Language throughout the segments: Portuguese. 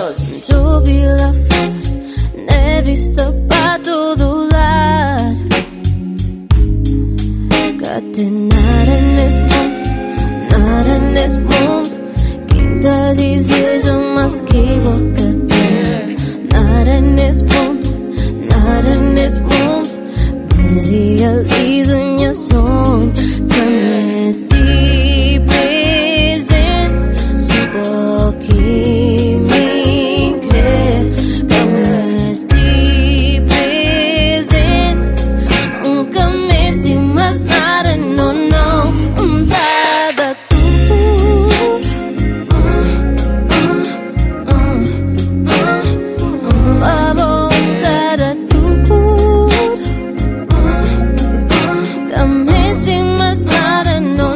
Deus. Chovia lá fora, neve está para todo lado. Cadê nada nesse mundo quem te deseja mais que boca tem. Nada nesse mundo me realiza minha sonho. Que este presente só pouquinho me crê. Que este presente nunca me estimas nada, não, nada tudo. A vontade tudo. Que me estimas nada, não,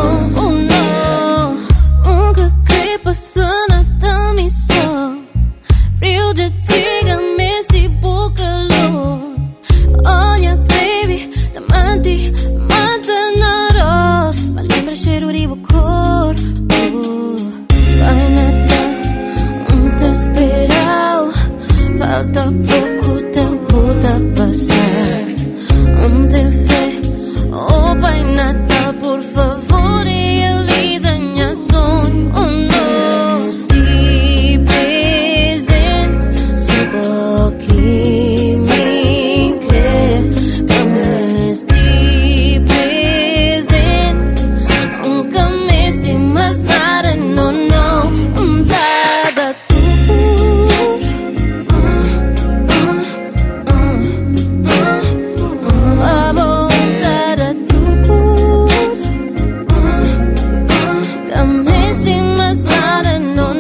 nunca queria passar nada missão. Frio de antigamente por calor. Olha, baby, te mata na roça. Mas lembra cheiro de corpo. Vai Natal, te esperava. Falta pouco tempo de passar. Te fé, oh Pai Natal, por favor, realiza minha sonho. Este presente só pouquinho me crê. Que este presente nunca me estimas nada, não, nada tudo. A vontade tudo. Que me estimas nada, não.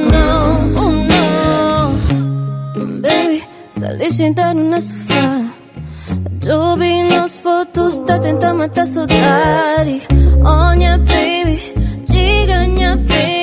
Baby, está ali sentado no sofá. Eu vi nas fotos, tá tentando matar saudade. Olha, baby, diga, minha baby.